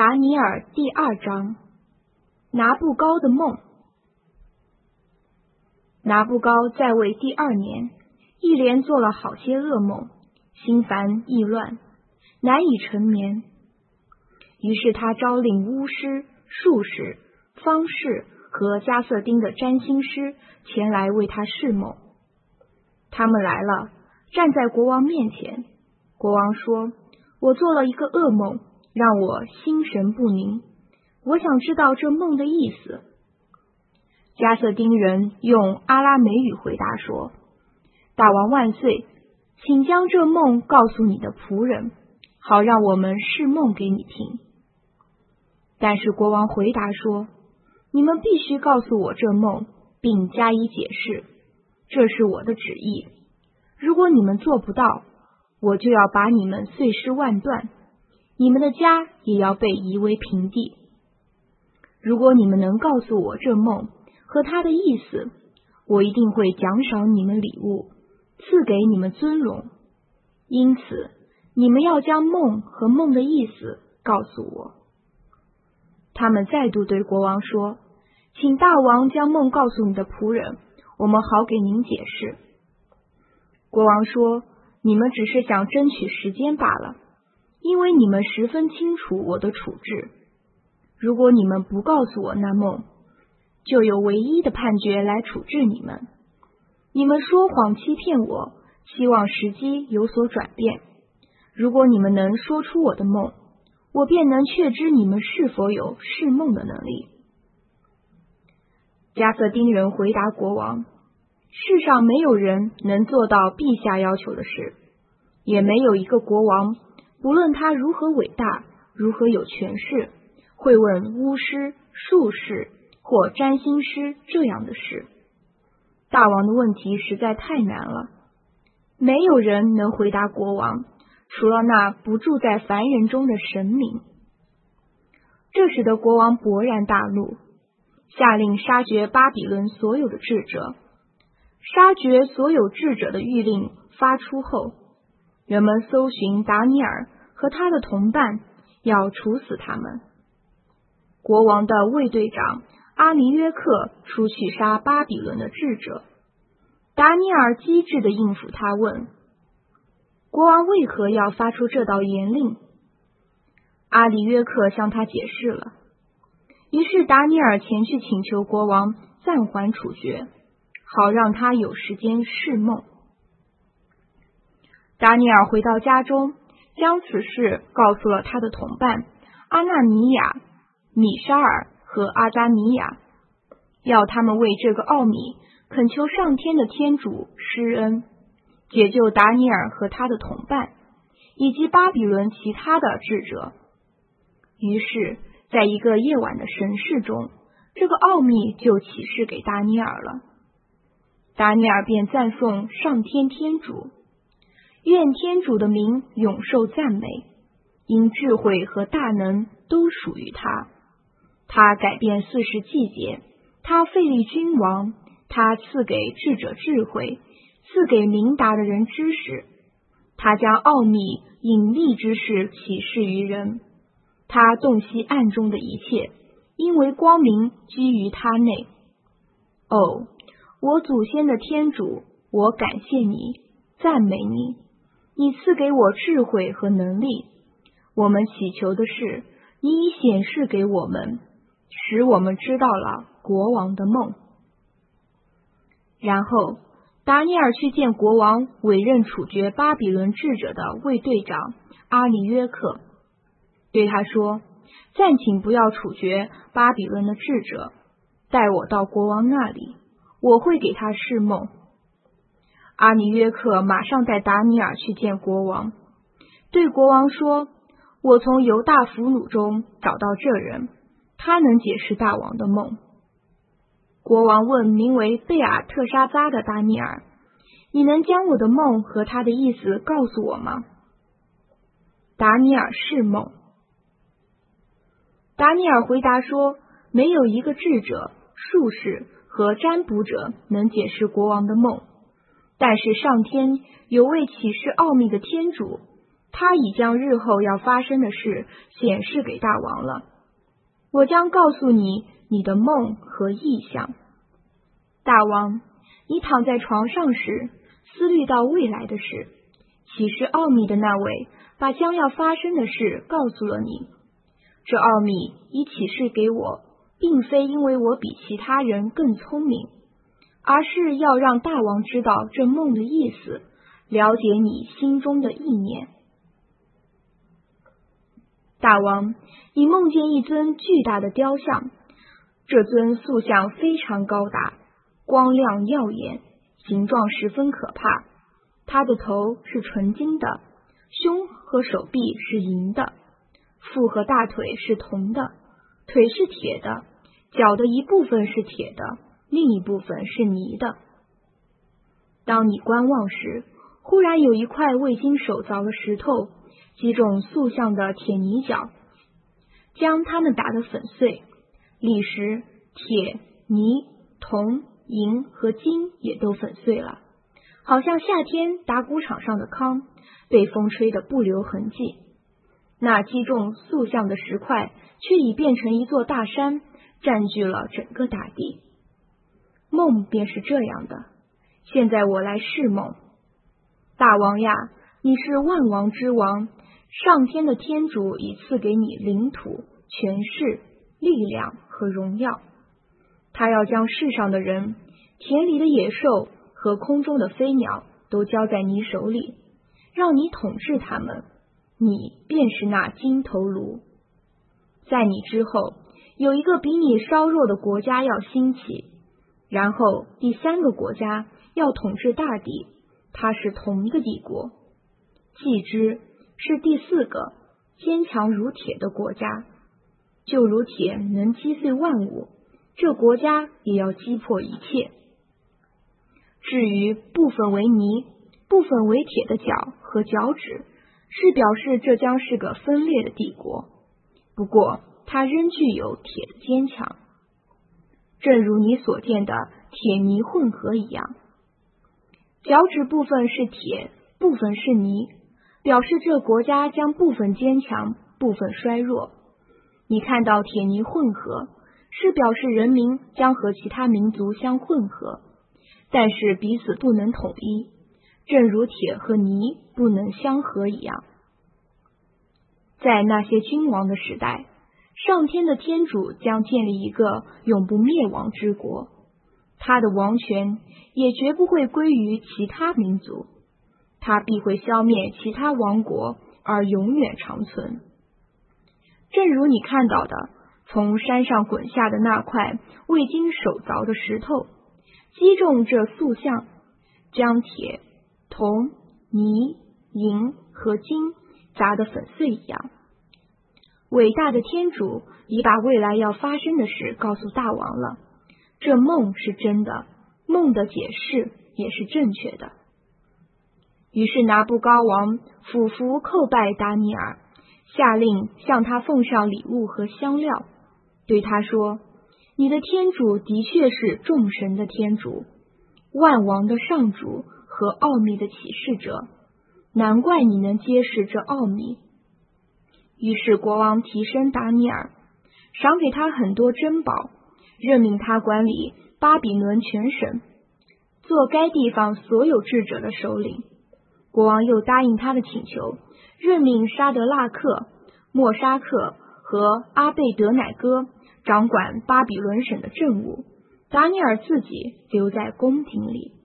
达尼尔第2章，拿布高的梦。拿布高在位第2年，一连做了好些噩梦，心烦意乱，难以成眠。于是他招领巫师、术士、方士和加瑟丁的占星师前来为他示梦。他们来了，站在国王面前。国王说：“我做了一个噩梦，让我心神不宁，我想知道这梦的意思。”加瑟丁人用阿拉美语回答说：“大王万岁，请将这梦告诉你的仆人，好让我们示梦给你听。”但是国王回答说：“你们必须告诉我这梦，并加以解释，这是我的旨意。如果你们做不到，我就要把你们碎尸万段，你们的家也要被夷为平地。如果你们能告诉我这梦和它的意思，我一定会奖赏你们礼物，赐给你们尊荣。因此，你们要将梦和梦的意思告诉我。”他们再度对国王说：“请大王将梦告诉你的仆人，我们好给您解释。”国王说：“你们只是想争取时间罢了，因为你们十分清楚我的处置。如果你们不告诉我那梦，就有唯一的判决来处置你们。你们说谎欺骗我，希望时机有所转变。如果你们能说出我的梦，我便能确知你们是否有释梦的能力。”加瑟丁人回答国王：“世上没有人能做到陛下要求的事，也没有一个国王，不论他如何伟大，如何有权势，会问巫师、术士或占星师这样的事。大王的问题实在太难了，没有人能回答国王，除了那不住在凡人中的神明。”这使得国王勃然大怒，下令杀绝巴比伦所有的智者。杀绝所有智者的谕令发出后，人们搜寻达尼尔和他的同伴，要处死他们。国王的卫队长阿尼约克出去杀巴比伦的智者。达尼尔机智地应付他，问：“国王为何要发出这道严令？”阿里约克向他解释了。于是达尼尔前去请求国王暂缓处决，好让他有时间释梦。达尼尔回到家中，将此事告诉了他的同伴阿纳尼亚、米沙尔和阿扎尼亚，要他们为这个奥秘恳求上天的天主施恩，解救达尼尔和他的同伴，以及巴比伦其他的智者。于是在一个夜晚的神视中，这个奥秘就启示给达尼尔了。达尼尔便赞颂上天天主，愿天主的名永受赞美，因智慧和大能都属于他。他改变40季节，他废立君王，他赐给智者智慧，赐给明达的人知识。他将奥秘隐秘之事启示于人，他洞悉暗中的一切，因为光明居于他内。哦，我祖先的天主，我感谢你，赞美你，你赐给我智慧和能力。我们祈求的事，你已显示给我们，使我们知道了国王的梦。然后达尼尔去见国王委任处决巴比伦智者的卫队长阿里约克，对他说：“暂请不要处决巴比伦的智者，带我到国王那里，我会给他释梦。”阿尼约克马上带达尼尔去见国王，对国王说：“我从犹大俘虏中找到这人，他能解释大王的梦。”国王问名为贝尔特沙扎的达尼尔：“你能将我的梦和他的意思告诉我吗？”达尼尔释梦。达尼尔回答说：“没有一个智者、术士和占卜者能解释国王的梦，但是上天有位启示奥秘的天主， 他已将日后要发生的事显示给大王了。我将告诉你你的梦和意象。大王，你躺在床上时，思虑到未来的事，启示奥秘的那位把将要发生的事告诉了你。这奥秘已启示给我，并非因为我比其他人更聪明，而是要让大王知道这梦的意思，了解你心中的意念。大王，你梦见一尊巨大的雕像，这尊塑像非常高大，光亮耀眼，形状十分可怕。它的头是纯金的，胸和手臂是银的，腹和大腿是铜的，腿是铁的，脚的一部分是铁的，另一部分是泥的。当你观望时，忽然有一块未经手凿的石头击中塑像的铁泥角，将它们打得粉碎，砾石、铁、泥、铜、银和金也都粉碎了，好像夏天打谷场上的糠，被风吹得不留痕迹。那击中塑像的石块却已变成一座大山，占据了整个大地。梦便是这样的，现在我来释梦。大王呀，你是万王之王，上天的天主已赐给你领土、权势、力量和荣耀。他要将世上的人、田里的野兽和空中的飞鸟都交在你手里，让你统治他们，你便是那金头颅。在你之后，有一个比你稍弱的国家要兴起，然后第三个国家要统治大地，它是同一个帝国。继之是第四个坚强如铁的国家，就如铁能击碎万物，这国家也要击破一切。至于部分为泥、部分为铁的脚和脚趾，是表示这将是个分裂的帝国，不过它仍具有铁的坚强，正如你所见的铁泥混合一样。脚趾部分是铁，部分是泥，表示这国家将部分坚强，部分衰弱。你看到铁泥混合，是表示人民将和其他民族相混合，但是彼此不能统一，正如铁和泥不能相合一样。在那些君王的时代，上天的天主将建立一个永不灭亡之国，他的王权也绝不会归于其他民族，他必会消灭其他王国而永远长存。正如你看到的，从山上滚下的那块未经手凿的石头击中这塑像，将铁、铜、泥、银和金砸得粉碎一样。伟大的天主已把未来要发生的事告诉大王了，这梦是真的，梦的解释也是正确的。于是拿布高王俯伏叩拜达尼尔，下令向他奉上礼物和香料，对他说：你的天主的确是众神的天主，万王的上主和奥秘的启示者，难怪你能揭示这奥秘。于是国王提升达尼尔，赏给他很多珍宝，任命他管理巴比伦全省，做该地方所有智者的首领。国王又答应他的请求，任命沙德拉克、莫沙克和阿贝德乃哥掌管巴比伦省的政务，达尼尔自己留在宫廷里。